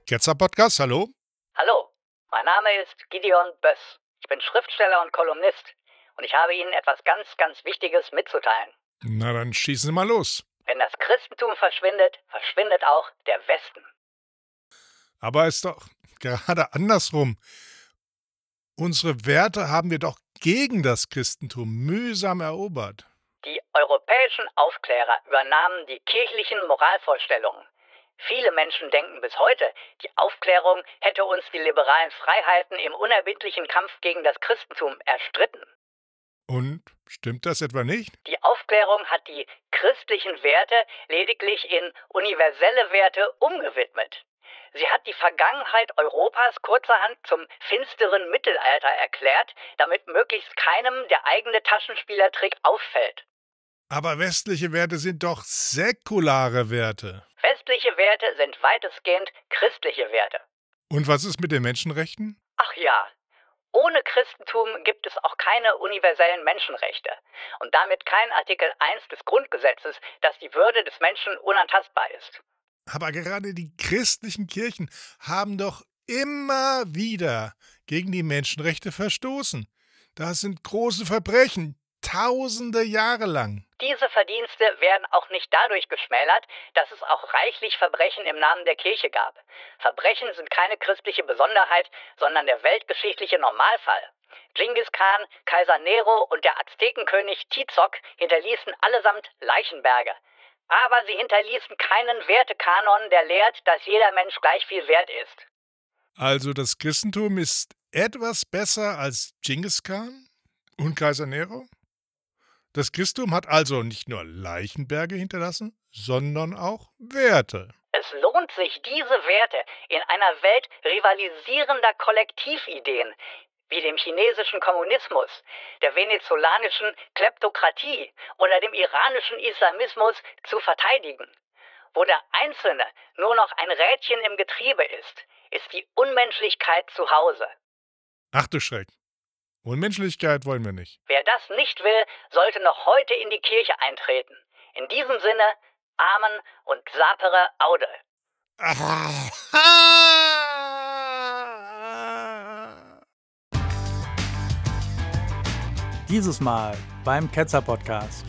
Ketzer Podcast, hallo? Hallo, mein Name ist Gideon Böss. Ich bin Schriftsteller und Kolumnist und ich habe Ihnen etwas ganz, ganz Wichtiges mitzuteilen. Na, dann schießen Sie mal los. Wenn das Christentum verschwindet, verschwindet auch der Westen. Aber ist doch gerade andersrum. Unsere Werte haben wir doch gegen das Christentum mühsam erobert. Die europäischen Aufklärer übernahmen die kirchlichen Moralvorstellungen. Viele Menschen denken bis heute, die Aufklärung hätte uns die liberalen Freiheiten im unerbittlichen Kampf gegen das Christentum erstritten. Und stimmt das etwa nicht? Die Aufklärung hat die christlichen Werte lediglich in universelle Werte umgewidmet. Sie hat die Vergangenheit Europas kurzerhand zum finsteren Mittelalter erklärt, damit möglichst keinem der eigene Taschenspielertrick auffällt. Aber westliche Werte sind doch säkulare Werte. Westliche Werte sind weitestgehend christliche Werte. Und was ist mit den Menschenrechten? Ach ja, ohne Christentum gibt es auch keine universellen Menschenrechte und damit kein Artikel 1 des Grundgesetzes, dass die Würde des Menschen unantastbar ist. Aber gerade die christlichen Kirchen haben doch immer wieder gegen die Menschenrechte verstoßen. Das sind große Verbrechen, tausende Jahre lang. Diese Verdienste werden auch nicht dadurch geschmälert, dass es auch reichlich Verbrechen im Namen der Kirche gab. Verbrechen sind keine christliche Besonderheit, sondern der weltgeschichtliche Normalfall. Genghis Khan, Kaiser Nero und der Aztekenkönig Tizoc hinterließen allesamt Leichenberge. Aber sie hinterließen keinen Wertekanon, der lehrt, dass jeder Mensch gleich viel wert ist. Also das Christentum ist etwas besser als Genghis Khan und Kaiser Nero? Das Christentum hat also nicht nur Leichenberge hinterlassen, sondern auch Werte. Es lohnt sich, diese Werte in einer Welt rivalisierender Kollektivideen, wie dem chinesischen Kommunismus, der venezolanischen Kleptokratie oder dem iranischen Islamismus zu verteidigen. Wo der Einzelne nur noch ein Rädchen im Getriebe ist die Unmenschlichkeit zu Hause. Ach du Schreck. Unmenschlichkeit wollen wir nicht. Wer das nicht will, sollte noch heute in die Kirche eintreten. In diesem Sinne, Amen und Sapere Aude. Dieses Mal beim Ketzer Podcast.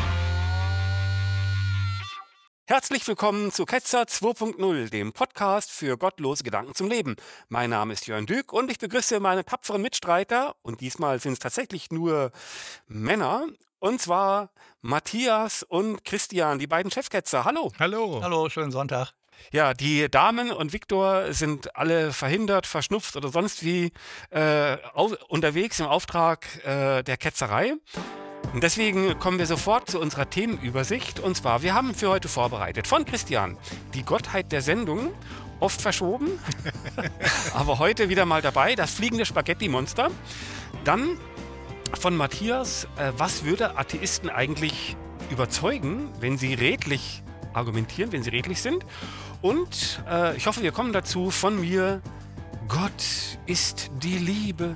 Herzlich willkommen zu Ketzer 2.0, dem Podcast für gottlose Gedanken zum Leben. Mein Name ist Jörn Dück und ich begrüße meine tapferen Mitstreiter, und diesmal sind es tatsächlich nur Männer, und zwar Matthias und Christian, die beiden Chefketzer. Hallo. Hallo. Hallo, schönen Sonntag. Ja, die Damen und Viktor sind alle verhindert, verschnupft oder sonst wie unterwegs im Auftrag der Ketzerei. Und deswegen kommen wir sofort zu unserer Themenübersicht. Und zwar, wir haben für heute vorbereitet von Christian die Gottheit der Sendung, oft verschoben, aber heute wieder mal dabei, das fliegende Spaghetti-Monster. Dann von Matthias, was würde Atheisten eigentlich überzeugen, wenn sie redlich argumentieren, wenn sie redlich sind? Und ich hoffe, wir kommen dazu von mir, Gott ist die Liebe.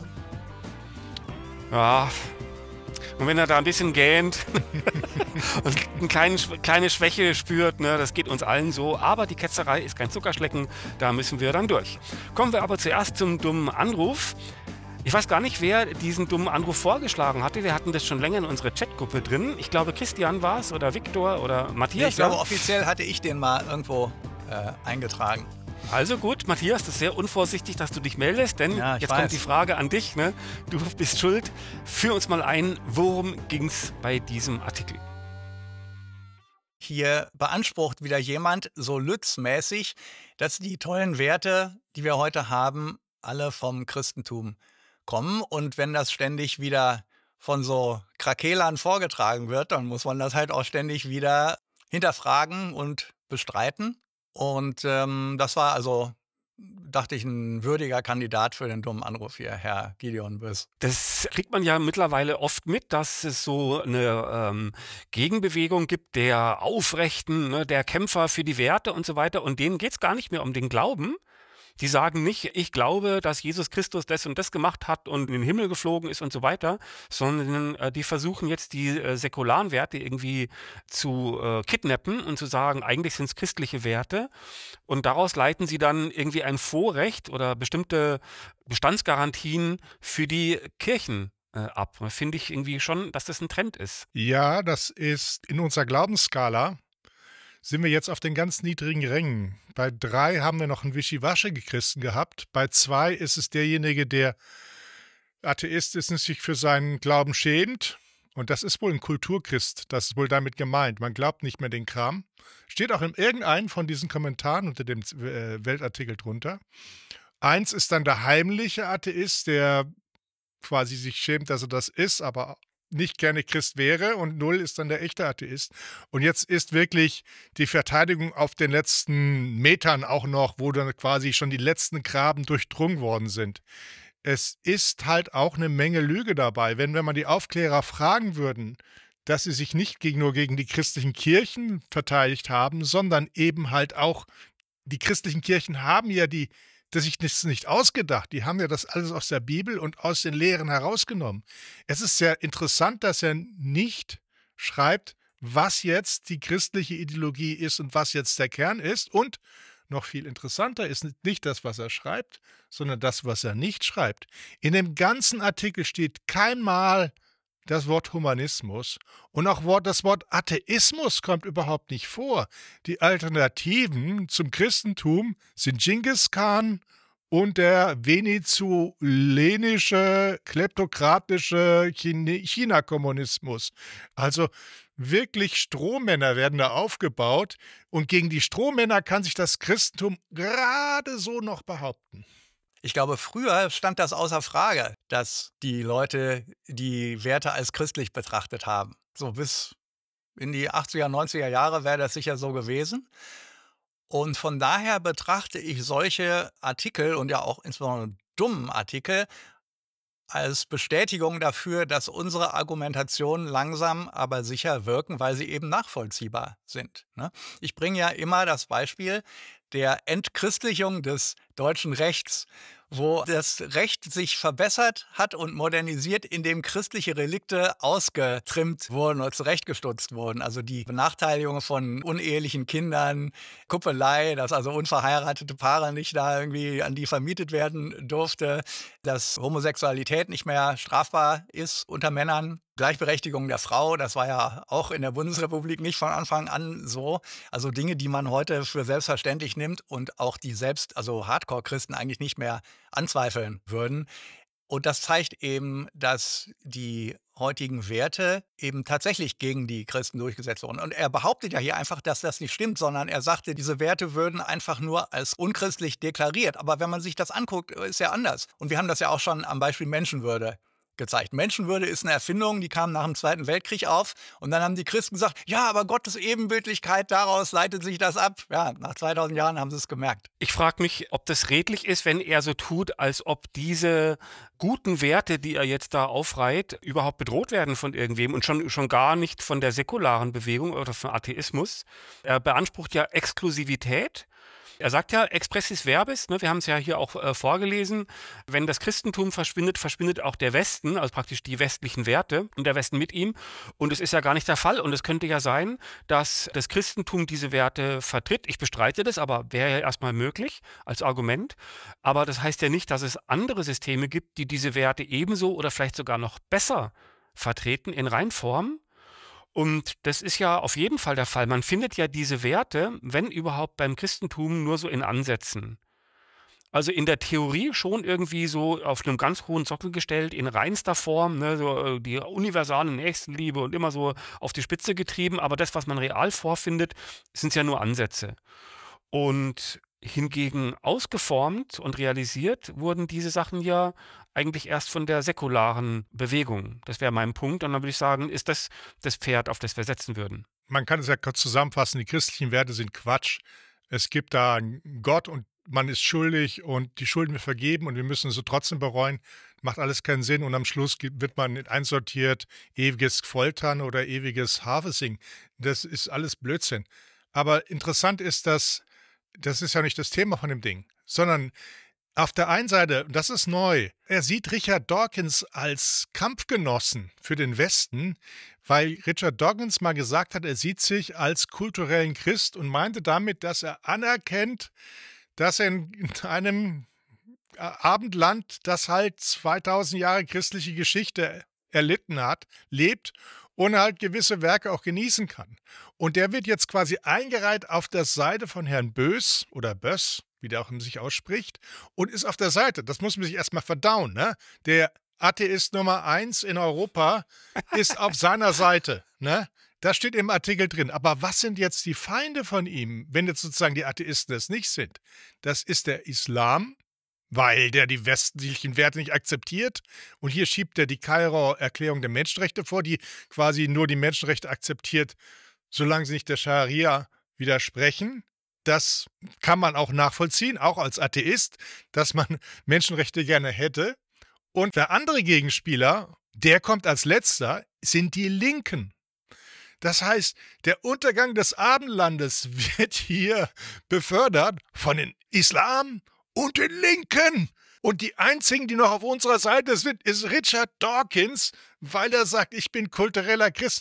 Ja. Und wenn er da ein bisschen gähnt und eine kleine Schwäche spürt, ne, das geht uns allen so. Aber die Ketzerei ist kein Zuckerschlecken, da müssen wir dann durch. Kommen wir aber zuerst zum dummen Anruf. Ich weiß gar nicht, wer diesen dummen Anruf vorgeschlagen hatte. Wir hatten das schon länger in unserer Chatgruppe drin. Ich glaube, Christian war es oder Viktor oder Matthias. Ich glaube, offiziell hatte ich den mal irgendwo eingetragen. Also gut, Matthias, das ist sehr unvorsichtig, dass du dich meldest, denn Ja, ich jetzt weiß. kommt die Frage an dich. Ne? Du bist schuld. Führ uns mal ein, worum ging es bei diesem Artikel? Hier beansprucht wieder jemand so lützmäßig, dass die tollen Werte, die wir heute haben, alle vom Christentum kommen. Und wenn das ständig wieder von so Krakelern vorgetragen wird, dann muss man das halt auch ständig wieder hinterfragen und bestreiten. Und das war also, dachte ich, ein würdiger Kandidat für den dummen Anruf hier, Herr Gideon Böss. Das kriegt man ja mittlerweile oft mit, dass es so eine Gegenbewegung gibt der Aufrechten, ne, der Kämpfer für die Werte und so weiter. Und denen geht es gar nicht mehr um den Glauben, Die sagen nicht, ich glaube, dass Jesus Christus das und das gemacht hat und in den Himmel geflogen ist und so weiter, sondern die versuchen jetzt die säkularen Werte irgendwie zu kidnappen und zu sagen, eigentlich sind es christliche Werte. Und daraus leiten sie dann irgendwie ein Vorrecht oder bestimmte Bestandsgarantien für die Kirchen ab. Finde ich irgendwie schon, dass das ein Trend ist. Ja, das ist in unserer Glaubensskala sind wir jetzt auf den ganz niedrigen Rängen. Bei 3 haben wir noch einen wischiwaschigen Christen gehabt. Bei 2 ist es derjenige, der Atheist ist und sich für seinen Glauben schämt. Und das ist wohl ein Kulturchrist. Das ist wohl damit gemeint. Man glaubt nicht mehr den Kram. Steht auch in irgendeinem von diesen Kommentaren unter dem Weltartikel drunter. 1 ist dann der heimliche Atheist, der quasi sich schämt, dass er das ist, aber nicht gerne Christ wäre, und 0 ist dann der echte Atheist. Und jetzt ist wirklich die Verteidigung auf den letzten Metern auch noch, wo dann quasi schon die letzten Graben durchdrungen worden sind. Es ist halt auch eine Menge Lüge dabei. Wenn wir die Aufklärer fragen würden, dass sie sich nicht nur gegen die christlichen Kirchen verteidigt haben, sondern eben halt auch, die christlichen Kirchen haben ja das sich nicht ausgedacht. Die haben ja das alles aus der Bibel und aus den Lehren herausgenommen. Es ist sehr interessant, dass er nicht schreibt, was jetzt die christliche Ideologie ist und was jetzt der Kern ist. Und noch viel interessanter ist nicht das, was er schreibt, sondern das, was er nicht schreibt. In dem ganzen Artikel steht kein Mal das Wort Humanismus, und auch das Wort Atheismus kommt überhaupt nicht vor. Die Alternativen zum Christentum sind Genghis Khan und der venezolänische, kleptokratische China-Kommunismus. Also wirklich Strohmänner werden da aufgebaut, und gegen die Strohmänner kann sich das Christentum gerade so noch behaupten. Ich glaube, früher stand das außer Frage, dass die Leute die Werte als christlich betrachtet haben. So bis in die 80er, 90er Jahre wäre das sicher so gewesen. Und von daher betrachte ich solche Artikel und ja auch insbesondere dummen Artikel als Bestätigung dafür, dass unsere Argumentationen langsam, aber sicher wirken, weil sie eben nachvollziehbar sind, ne? Ich bringe ja immer das Beispiel der Entchristlichung des deutschen Rechts, wo das Recht sich verbessert hat und modernisiert, indem christliche Relikte ausgetrimmt wurden oder zurechtgestutzt wurden. Also die Benachteiligung von unehelichen Kindern, Kuppelei, dass also unverheiratete Paare nicht da irgendwie an die vermietet werden durfte, dass Homosexualität nicht mehr strafbar ist unter Männern. Gleichberechtigung der Frau, das war ja auch in der Bundesrepublik nicht von Anfang an so. Also Dinge, die man heute für selbstverständlich nimmt und auch die also Hardcore-Christen eigentlich nicht mehr anzweifeln würden. Und das zeigt eben, dass die heutigen Werte eben tatsächlich gegen die Christen durchgesetzt wurden. Und er behauptet ja hier einfach, dass das nicht stimmt, sondern er sagte, diese Werte würden einfach nur als unchristlich deklariert. Aber wenn man sich das anguckt, ist ja anders. Und wir haben das ja auch schon am Beispiel Menschenwürde gezeigt. Menschenwürde ist eine Erfindung, die kam nach dem Zweiten Weltkrieg auf, und dann haben die Christen gesagt, ja, aber Gottes Ebenbildlichkeit, daraus leitet sich das ab. Ja, nach 2000 Jahren haben sie es gemerkt. Ich frage mich, ob das redlich ist, wenn er so tut, als ob diese guten Werte, die er jetzt da aufreiht, überhaupt bedroht werden von irgendwem und schon gar nicht von der säkularen Bewegung oder von Atheismus. Er beansprucht ja Exklusivität. Er sagt ja expressis verbis, ne, wir haben es ja hier auch vorgelesen, wenn das Christentum verschwindet, verschwindet auch der Westen, also praktisch die westlichen Werte und der Westen mit ihm. Und es ist ja gar nicht der Fall. Und es könnte ja sein, dass das Christentum diese Werte vertritt. Ich bestreite das, aber wäre ja erstmal möglich als Argument. Aber das heißt ja nicht, dass es andere Systeme gibt, die diese Werte ebenso oder vielleicht sogar noch besser vertreten in Reinform. Und das ist ja auf jeden Fall der Fall. Man findet ja diese Werte, wenn überhaupt beim Christentum, nur so in Ansätzen. Also in der Theorie schon irgendwie so auf einem ganz hohen Sockel gestellt, in reinster Form, ne, so die universale Nächstenliebe und immer so auf die Spitze getrieben. Aber das, was man real vorfindet, sind ja nur Ansätze. Und hingegen ausgeformt und realisiert wurden diese Sachen ja eigentlich erst von der säkularen Bewegung. Das wäre mein Punkt. Und dann würde ich sagen, ist das das Pferd, auf das wir setzen würden. Man kann es ja kurz zusammenfassen, die christlichen Werte sind Quatsch. Es gibt da einen Gott und man ist schuldig und die Schulden wir vergeben und wir müssen es trotzdem bereuen. Macht alles keinen Sinn, und am Schluss wird man einsortiert, ewiges Foltern oder ewiges Harvesting. Das ist alles Blödsinn. Aber interessant ist, dass das ist ja nicht das Thema von dem Ding. sondern auf der einen Seite, und das ist neu, er sieht Richard Dawkins als Kampfgenossen für den Westen, weil Richard Dawkins mal gesagt hat, er sieht sich als kulturellen Christ und meinte damit, dass er anerkennt, dass er in einem Abendland, das halt 2000 Jahre christliche Geschichte erlitten hat, lebt und halt gewisse Werke auch genießen kann. Und der wird jetzt quasi eingereiht auf der Seite von Herrn Bös oder Böss, wie der auch sich ausspricht, und ist auf der Seite. Das muss man sich erstmal verdauen, ne? Der Atheist Nummer 1 in Europa ist auf seiner Seite, ne? Das steht im Artikel drin. Aber was sind jetzt die Feinde von ihm, wenn jetzt sozusagen die Atheisten es nicht sind? Das ist der Islam, weil der die westlichen Werte nicht akzeptiert. Und hier schiebt er die Kairo-Erklärung der Menschenrechte vor, die quasi nur die Menschenrechte akzeptiert, solange sie nicht der Scharia widersprechen. Das kann man auch nachvollziehen, auch als Atheist, dass man Menschenrechte gerne hätte. Und der andere Gegenspieler, der kommt als letzter, sind die Linken. Das heißt, der Untergang des Abendlandes wird hier befördert von den Islam und den Linken. Und die einzigen, die noch auf unserer Seite sind, ist Richard Dawkins, weil er sagt, ich bin kultureller Christ.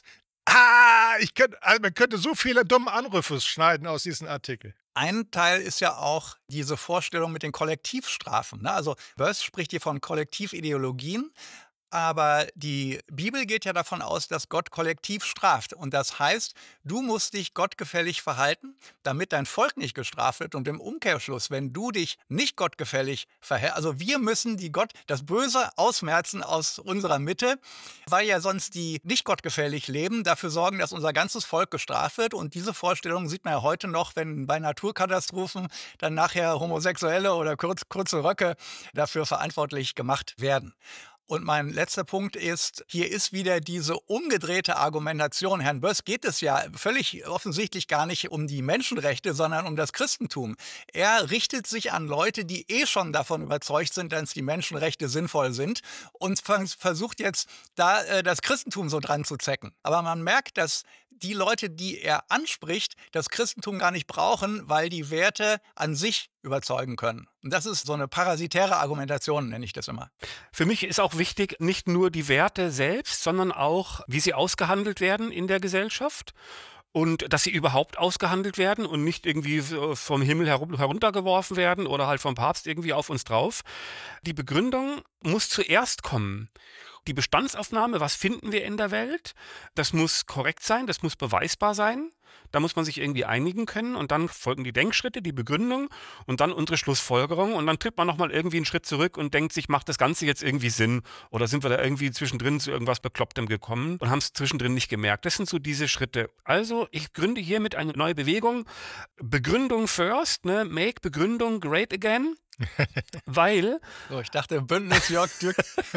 Man könnte so viele dumme Anrufe schneiden aus diesem Artikel. Ein Teil ist ja auch diese Vorstellung mit den Kollektivstrafen. Ne? Also Böss spricht hier von Kollektivideologien, aber die Bibel geht ja davon aus, dass Gott kollektiv straft. Und das heißt, du musst dich gottgefällig verhalten, damit dein Volk nicht gestraft wird. Und im Umkehrschluss, wenn du dich nicht gottgefällig verhältst, also wir müssen das Böse ausmerzen aus unserer Mitte, weil ja sonst die nicht gottgefällig leben, dafür sorgen, dass unser ganzes Volk gestraft wird. Und diese Vorstellung sieht man ja heute noch, wenn bei Naturkatastrophen dann nachher Homosexuelle oder kurze Röcke dafür verantwortlich gemacht werden. Und mein letzter Punkt ist, hier ist wieder diese umgedrehte Argumentation. Herrn Böss geht es ja völlig offensichtlich gar nicht um die Menschenrechte, sondern um das Christentum. Er richtet sich an Leute, die schon davon überzeugt sind, dass die Menschenrechte sinnvoll sind und versucht jetzt da das Christentum so dran zu zecken. Aber man merkt, dass die Leute, die er anspricht, das Christentum gar nicht brauchen, weil die Werte an sich überzeugen können. Und das ist so eine parasitäre Argumentation, nenne ich das immer. Für mich ist auch wichtig, nicht nur die Werte selbst, sondern auch, wie sie ausgehandelt werden in der Gesellschaft. Und dass sie überhaupt ausgehandelt werden und nicht irgendwie vom Himmel heruntergeworfen werden oder halt vom Papst irgendwie auf uns drauf. Die Begründung muss zuerst kommen. Die Bestandsaufnahme, was finden wir in der Welt, das muss korrekt sein, das muss beweisbar sein. Da muss man sich irgendwie einigen können und dann folgen die Denkschritte, die Begründung und dann unsere Schlussfolgerung und dann tritt man nochmal irgendwie einen Schritt zurück und denkt sich, macht das Ganze jetzt irgendwie Sinn oder sind wir da irgendwie zwischendrin zu irgendwas Beklopptem gekommen und haben es zwischendrin nicht gemerkt. Das sind so diese Schritte. Also ich gründe hiermit eine neue Bewegung. Begründung first, ne? Make Begründung great again, weil... So, ich dachte Bündnis Jörg Dürk.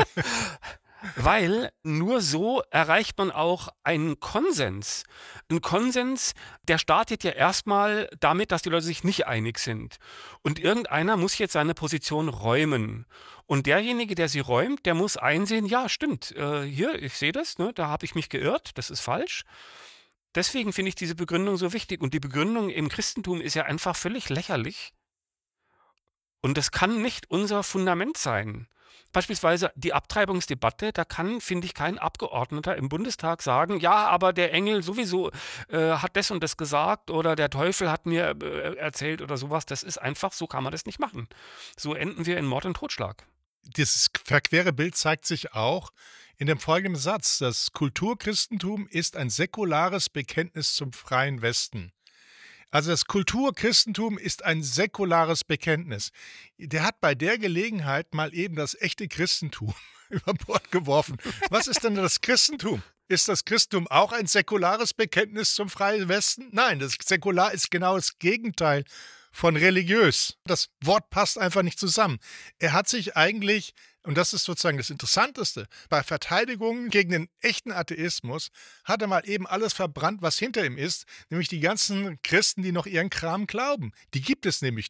Weil nur so erreicht man auch einen Konsens. Ein Konsens, der startet ja erstmal damit, dass die Leute sich nicht einig sind. Und irgendeiner muss jetzt seine Position räumen. Und derjenige, der sie räumt, der muss einsehen, ja, stimmt, hier, ich sehe das, ne, da habe ich mich geirrt, das ist falsch. Deswegen finde ich diese Begründung so wichtig. Und die Begründung im Christentum ist ja einfach völlig lächerlich. Und das kann nicht unser Fundament sein. Beispielsweise die Abtreibungsdebatte, da kann, finde ich, kein Abgeordneter im Bundestag sagen, ja, aber der Engel sowieso hat das und das gesagt oder der Teufel hat mir erzählt oder sowas. Das ist einfach, so kann man das nicht machen. So enden wir in Mord und Totschlag. Dieses verquere Bild zeigt sich auch in dem folgenden Satz. Das Kulturchristentum ist ein säkulares Bekenntnis zum freien Westen. Also das Kulturchristentum ist ein säkulares Bekenntnis. Der hat bei der Gelegenheit mal eben das echte Christentum über Bord geworfen. Was ist denn das Christentum? Ist das Christentum auch ein säkulares Bekenntnis zum freien Westen? Nein, das Säkular ist genau das Gegenteil von religiös. Das Wort passt einfach nicht zusammen. Er hat sich eigentlich, und das ist sozusagen das Interessanteste, bei Verteidigungen gegen den echten Atheismus hat er mal eben alles verbrannt, was hinter ihm ist, nämlich die ganzen Christen, die noch ihren Kram glauben. Die gibt es nämlich noch.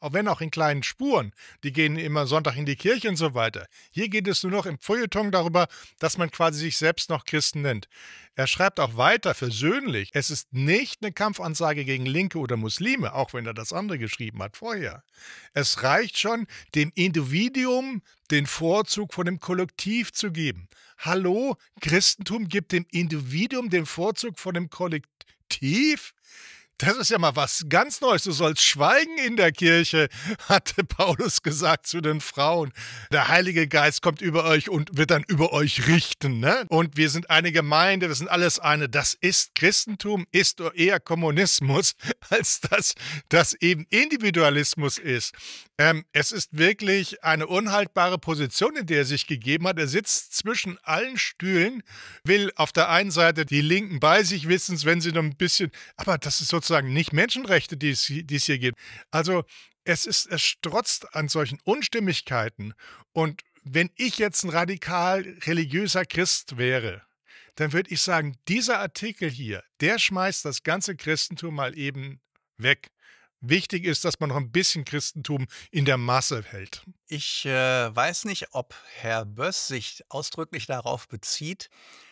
Auch wenn auch in kleinen Spuren. Die gehen immer Sonntag in die Kirche und so weiter. Hier geht es nur noch im Feuilleton darüber, dass man quasi sich selbst noch Christen nennt. Er schreibt auch weiter versöhnlich, es ist nicht eine Kampfansage gegen Linke oder Muslime, auch wenn er das andere geschrieben hat vorher. Es reicht schon, dem Individuum den Vorzug vor dem Kollektiv zu geben. Hallo, Christentum gibt dem Individuum den Vorzug vor dem Kollektiv? Das ist ja mal was ganz Neues. Du sollst schweigen in der Kirche, hatte Paulus gesagt zu den Frauen. Der Heilige Geist kommt über euch und wird dann über euch richten. Ne? Und wir sind eine Gemeinde, wir sind alles eine. Das ist Christentum, ist eher Kommunismus, als dass das eben Individualismus ist. Es ist wirklich eine unhaltbare Position, in der er sich gegeben hat. Er sitzt zwischen allen Stühlen, will auf der einen Seite die Linken bei sich wissen, wenn sie noch ein bisschen, aber das ist sozusagen nicht Menschenrechte, die es hier gibt. Also es strotzt an solchen Unstimmigkeiten. Und wenn ich jetzt ein radikal religiöser Christ wäre, dann würde ich sagen, dieser Artikel hier, der schmeißt das ganze Christentum mal eben weg. Wichtig ist, dass man noch ein bisschen Christentum in der Masse hält. Ich weiß nicht, ob Herr Böss sich ausdrücklich darauf bezieht,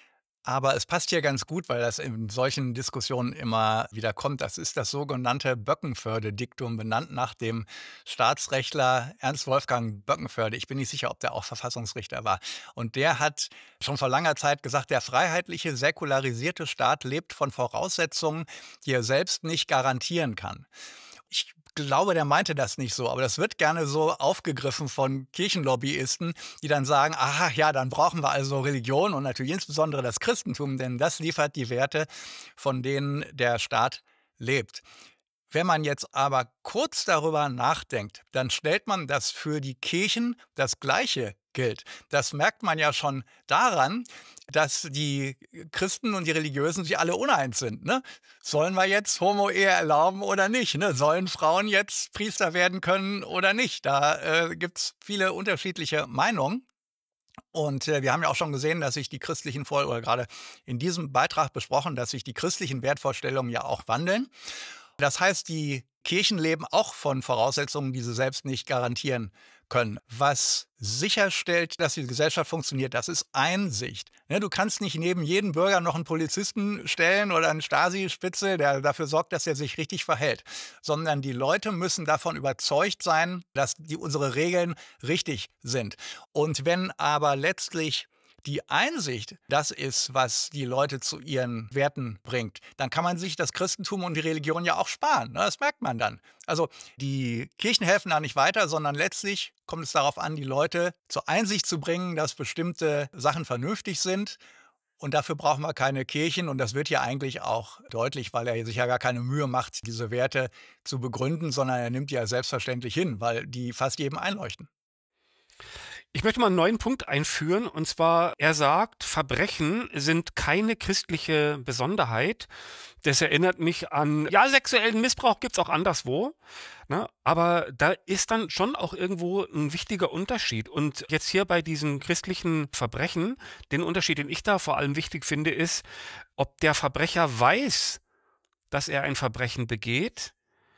aber es passt hier ganz gut, weil das in solchen Diskussionen immer wieder kommt. Das ist das sogenannte Böckenförde-Diktum, benannt nach dem Staatsrechtler Ernst Wolfgang Böckenförde. Ich bin nicht sicher, ob der auch Verfassungsrichter war. Und der hat schon vor langer Zeit gesagt, der freiheitliche, säkularisierte Staat lebt von Voraussetzungen, die er selbst nicht garantieren kann. Ich glaube, der meinte das nicht so, aber das wird gerne so aufgegriffen von Kirchenlobbyisten, die dann sagen, aha, ja, dann brauchen wir also Religion und natürlich insbesondere das Christentum, denn das liefert die Werte, von denen der Staat lebt. Wenn man jetzt aber kurz darüber nachdenkt, dann stellt man, dass für die Kirchen das Gleiche gilt. Das merkt man ja schon daran, dass die Christen und die Religiösen sich alle uneins sind. Ne? Sollen wir jetzt Homo-Ehe erlauben oder nicht? Ne? Sollen Frauen jetzt Priester werden können oder nicht? Da gibt es viele unterschiedliche Meinungen. Und wir haben ja auch schon gesehen, dass sich die christlichen oder gerade in diesem Beitrag besprochen, dass sich die christlichen Wertvorstellungen ja auch wandeln. Das heißt, die Kirchen leben auch von Voraussetzungen, die sie selbst nicht garantieren können. Was sicherstellt, dass die Gesellschaft funktioniert, das ist Einsicht. Ne, du kannst nicht neben jedem Bürger noch einen Polizisten stellen oder einen Stasi-Spitzel, der dafür sorgt, dass er sich richtig verhält. Sondern die Leute müssen davon überzeugt sein, dass unsere Regeln richtig sind. Und wenn aber letztlich die Einsicht das ist, was die Leute zu ihren Werten bringt, dann kann man sich das Christentum und die Religion ja auch sparen. Ne? Das merkt man dann. Also die Kirchen helfen da nicht weiter, sondern letztlich kommt es darauf an, die Leute zur Einsicht zu bringen, dass bestimmte Sachen vernünftig sind. Und dafür brauchen wir keine Kirchen. Und das wird ja eigentlich auch deutlich, weil er sich ja gar keine Mühe macht, diese Werte zu begründen, sondern er nimmt die ja selbstverständlich hin, weil die fast jedem einleuchten. Ich möchte mal einen neuen Punkt einführen, und zwar, er sagt, Verbrechen sind keine christliche Besonderheit. Das erinnert mich an, ja, sexuellen Missbrauch gibt es auch anderswo, ne? Aber da ist dann schon auch irgendwo ein wichtiger Unterschied. Und jetzt hier bei diesen christlichen Verbrechen, den Unterschied, den ich da vor allem wichtig finde, ist, ob der Verbrecher weiß, dass er ein Verbrechen begeht.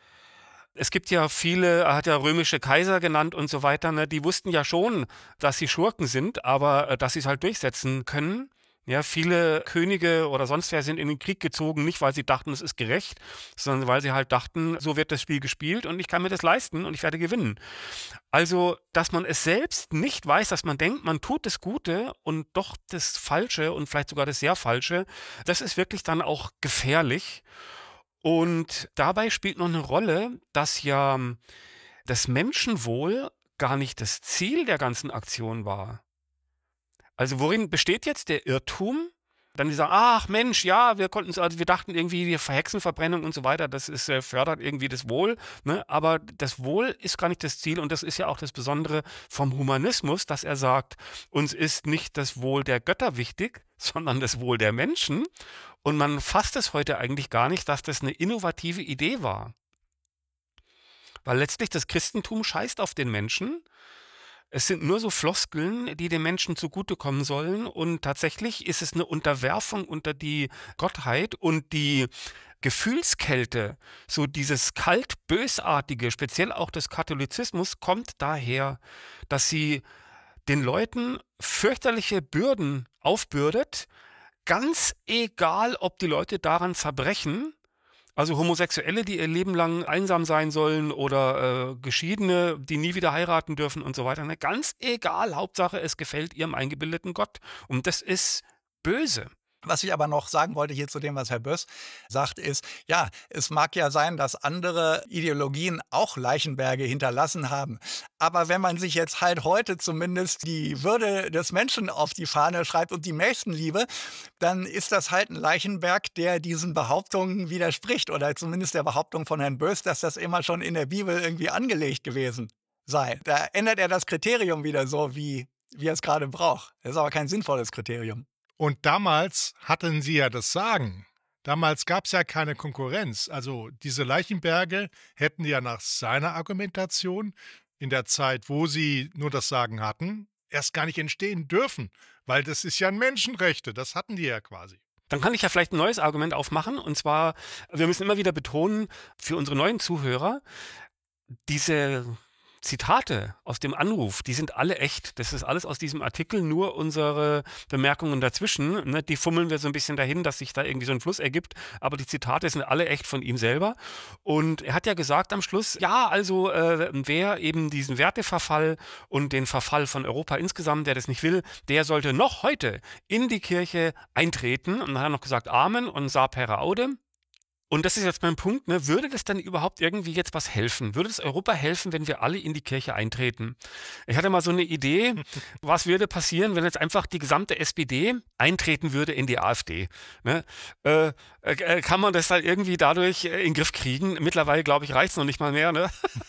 Es gibt ja viele, er hat ja römische Kaiser genannt und so weiter, ne? Die wussten ja schon, dass sie Schurken sind, aber dass sie es halt durchsetzen können. Ja, viele Könige oder sonst wer sind in den Krieg gezogen, nicht weil sie dachten, es ist gerecht, sondern weil sie halt dachten, so wird das Spiel gespielt und ich kann mir das leisten und ich werde gewinnen. Also, dass man es selbst nicht weiß, dass man denkt, man tut das Gute und doch das Falsche und vielleicht sogar das sehr Falsche, das ist wirklich dann auch gefährlich. Und dabei spielt noch eine Rolle, dass ja das Menschenwohl gar nicht das Ziel der ganzen Aktion war. Also worin besteht jetzt der Irrtum? Dann die sagen, ach Mensch, ja, wir dachten irgendwie, die Hexenverbrennung und so weiter, das ist, fördert irgendwie das Wohl, ne? Aber das Wohl ist gar nicht das Ziel und das ist ja auch das Besondere vom Humanismus, dass er sagt, uns ist nicht das Wohl der Götter wichtig, sondern das Wohl der Menschen. Und man fasst es heute eigentlich gar nicht, dass das eine innovative Idee war. Weil letztlich das Christentum scheißt auf den Menschen. Es sind nur so Floskeln, die den Menschen zugutekommen sollen. Und tatsächlich ist es eine Unterwerfung unter die Gottheit und die Gefühlskälte, so dieses kalt-bösartige, speziell auch des Katholizismus, kommt daher, dass sie den Leuten fürchterliche Bürden aufbürdet, ganz egal, ob die Leute daran zerbrechen. Also Homosexuelle, die ihr Leben lang einsam sein sollen oder Geschiedene, die nie wieder heiraten dürfen und so weiter. Ne? Ganz egal, Hauptsache es gefällt ihrem eingebildeten Gott. Und das ist böse. Was ich aber noch sagen wollte hier zu dem, was Herr Böss sagt, ist, ja, es mag ja sein, dass andere Ideologien auch Leichenberge hinterlassen haben. Aber wenn man sich jetzt halt heute zumindest die Würde des Menschen auf die Fahne schreibt und die Nächstenliebe, dann ist das halt ein Leichenberg, der diesen Behauptungen widerspricht oder zumindest der Behauptung von Herrn Böss, dass das immer schon in der Bibel irgendwie angelegt gewesen sei. Da ändert er das Kriterium wieder so, wie er es gerade braucht. Das ist aber kein sinnvolles Kriterium. Und damals hatten sie ja das Sagen. Damals gab es ja keine Konkurrenz. Also diese Leichenberge hätten ja nach seiner Argumentation in der Zeit, wo sie nur das Sagen hatten, erst gar nicht entstehen dürfen. Weil das ist ja ein Menschenrechte. Das hatten die ja quasi. Dann kann ich ja vielleicht ein neues Argument aufmachen. Und zwar, wir müssen immer wieder betonen, für unsere neuen Zuhörer, diese Zitate aus dem Anruf, die sind alle echt. Das ist alles aus diesem Artikel, nur unsere Bemerkungen dazwischen. Ne, die fummeln wir so ein bisschen dahin, dass sich da irgendwie so ein Fluss ergibt. Aber die Zitate sind alle echt von ihm selber. Und er hat ja gesagt am Schluss, ja, also wer eben diesen Werteverfall und den Verfall von Europa insgesamt, der das nicht will, der sollte noch heute in die Kirche eintreten. Und dann hat er noch gesagt, Amen und Sapere Aude. Und das ist jetzt mein Punkt, ne? Würde das dann überhaupt irgendwie jetzt was helfen? Würde es Europa helfen, wenn wir alle in die Kirche eintreten? Ich hatte mal so eine Idee, was würde passieren, wenn jetzt einfach die gesamte SPD eintreten würde in die AfD? Ne? Kann man das halt irgendwie dadurch in den Griff kriegen? Mittlerweile, glaube ich, reicht es noch nicht mal mehr. Ne?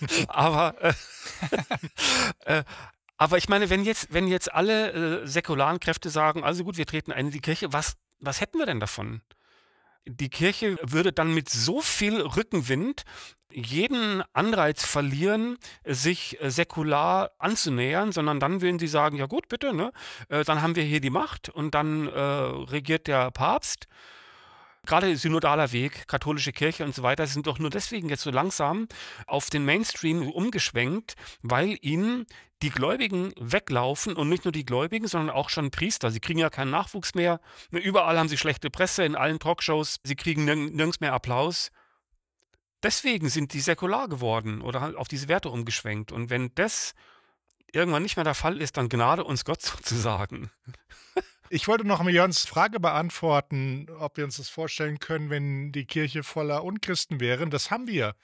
Aber ich meine, wenn jetzt alle säkularen Kräfte sagen, also gut, wir treten ein in die Kirche, was hätten wir denn davon? Die Kirche würde dann mit so viel Rückenwind jeden Anreiz verlieren, sich säkular anzunähern, sondern dann würden sie sagen, ja gut, bitte, ne? Dann haben wir hier die Macht und dann regiert der Papst. Gerade synodaler Weg, katholische Kirche und so weiter sind doch nur deswegen jetzt so langsam auf den Mainstream umgeschwenkt, weil ihnen die Gläubigen weglaufen und nicht nur die Gläubigen, sondern auch schon Priester. Sie kriegen ja keinen Nachwuchs mehr. Überall haben sie schlechte Presse, in allen Talkshows. Sie kriegen nirgends mehr Applaus. Deswegen sind die säkular geworden oder halt auf diese Werte umgeschwenkt. Und wenn das irgendwann nicht mehr der Fall ist, dann gnade uns Gott sozusagen. Ich wollte noch mal Jörns Frage beantworten, ob wir uns das vorstellen können, wenn die Kirche voller Unchristen wäre. Das haben wir.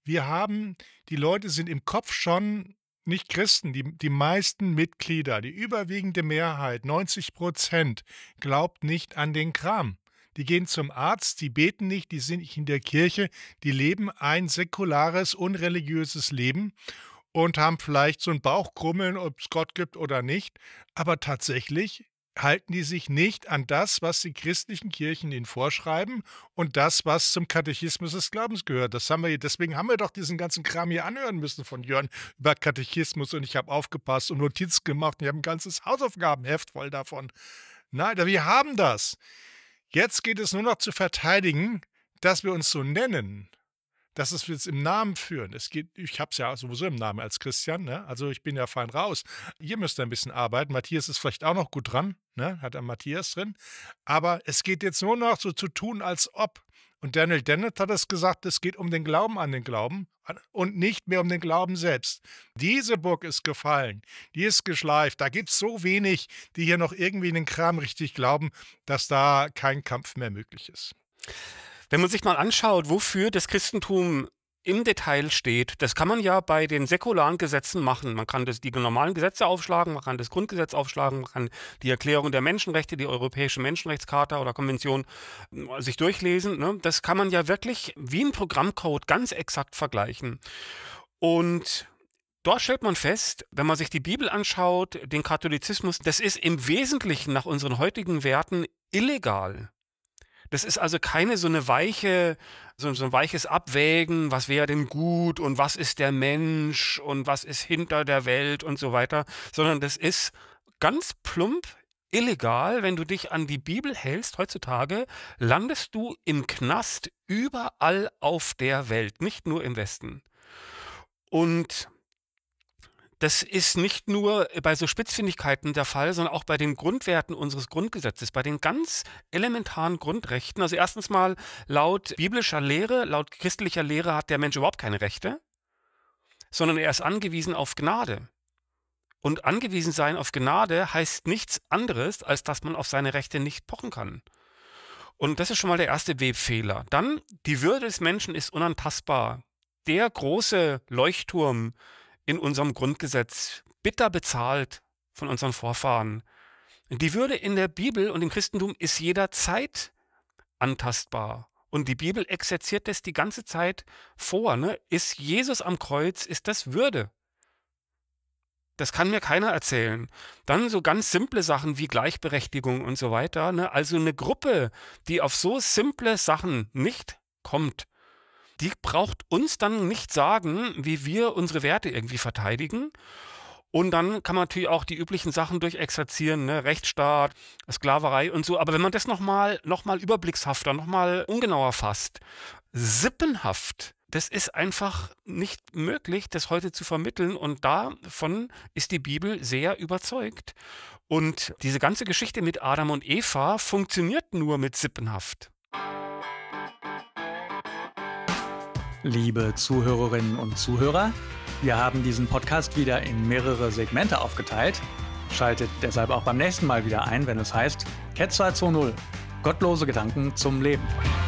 Die Leute sind im Kopf schon nicht Christen. Die meisten Mitglieder, die überwiegende Mehrheit, 90%, glaubt nicht an den Kram. Die gehen zum Arzt, die beten nicht, die sind nicht in der Kirche, die leben ein säkulares, unreligiöses Leben und haben vielleicht so ein Bauchkrummeln, ob es Gott gibt oder nicht. Aber tatsächlich halten die sich nicht an das, was die christlichen Kirchen ihnen vorschreiben und das, was zum Katechismus des Glaubens gehört. Deswegen haben wir doch diesen ganzen Kram hier anhören müssen von Jörn über Katechismus und ich habe aufgepasst und Notizen gemacht und ich habe ein ganzes Hausaufgabenheft voll davon. Nein, wir haben das. Jetzt geht es nur noch zu verteidigen, dass wir uns so nennen. Dass es jetzt im Namen führen. Ich habe es ja sowieso im Namen als Christian, ne? Also ich bin ja fein raus. Ihr müsst ein bisschen arbeiten. Matthias ist vielleicht auch noch gut dran, ne? Hat er Matthias drin. Aber es geht jetzt nur noch so zu tun, als ob. Und Daniel Dennett hat es gesagt, es geht um den Glauben an den Glauben und nicht mehr um den Glauben selbst. Diese Burg ist gefallen, die ist geschleift. Da gibt es so wenig, die hier noch irgendwie in den Kram richtig glauben, dass da kein Kampf mehr möglich ist. Wenn man sich mal anschaut, wofür das Christentum im Detail steht, das kann man ja bei den säkularen Gesetzen machen. Man kann die normalen Gesetze aufschlagen, man kann das Grundgesetz aufschlagen, man kann die Erklärung der Menschenrechte, die Europäische Menschenrechtscharta oder Konvention sich durchlesen. Ne? Das kann man ja wirklich wie ein Programmcode ganz exakt vergleichen. Und dort stellt man fest, wenn man sich die Bibel anschaut, den Katholizismus, das ist im Wesentlichen nach unseren heutigen Werten illegal. Das ist also keine so ein weiches Abwägen, was wäre denn gut und was ist der Mensch und was ist hinter der Welt und so weiter, sondern das ist ganz plump illegal, wenn du dich an die Bibel hältst heutzutage, landest du im Knast überall auf der Welt, nicht nur im Westen. Und das ist nicht nur bei so Spitzfindigkeiten der Fall, sondern auch bei den Grundwerten unseres Grundgesetzes, bei den ganz elementaren Grundrechten. Also erstens mal, laut biblischer Lehre, laut christlicher Lehre hat der Mensch überhaupt keine Rechte, sondern er ist angewiesen auf Gnade. Und angewiesen sein auf Gnade heißt nichts anderes, als dass man auf seine Rechte nicht pochen kann. Und das ist schon mal der erste Webfehler. Dann, die Würde des Menschen ist unantastbar. Der große Leuchtturm in unserem Grundgesetz, bitter bezahlt von unseren Vorfahren. Die Würde in der Bibel und im Christentum ist jederzeit antastbar. Und die Bibel exerziert das die ganze Zeit vor. Ne? Ist Jesus am Kreuz, ist das Würde? Das kann mir keiner erzählen. Dann so ganz simple Sachen wie Gleichberechtigung und so weiter. Ne? Also eine Gruppe, die auf so simple Sachen nicht kommt, die braucht uns dann nicht sagen, wie wir unsere Werte irgendwie verteidigen. Und dann kann man natürlich auch die üblichen Sachen durchexerzieren, ne? Rechtsstaat, Sklaverei und so. Aber wenn man das nochmal überblickshafter, nochmal ungenauer fasst, sippenhaft, das ist einfach nicht möglich, das heute zu vermitteln. Und davon ist die Bibel sehr überzeugt. Und diese ganze Geschichte mit Adam und Eva funktioniert nur mit sippenhaft. Liebe Zuhörerinnen und Zuhörer, wir haben diesen Podcast wieder in mehrere Segmente aufgeteilt. Schaltet deshalb auch beim nächsten Mal wieder ein, wenn es heißt Ketzer 2.0 – Gottlose Gedanken zum Leben.